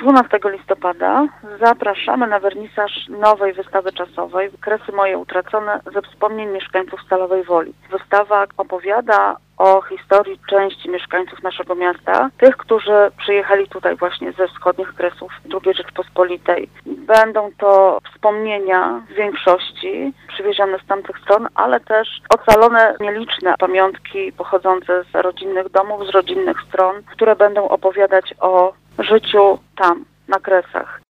12 listopada zapraszamy na wernisaż nowej wystawy czasowej Kresy moje utracone ze wspomnień mieszkańców Stalowej Woli. Wystawa opowiada o historii części mieszkańców naszego miasta, tych, którzy przyjechali tutaj właśnie ze wschodnich kresów II Rzeczpospolitej. Będą to wspomnienia w większości przywiezione z tamtych stron, ale też ocalone nieliczne pamiątki pochodzące z rodzinnych domów, z rodzinnych stron, które będą opowiadać o życiu tam, na Kresach.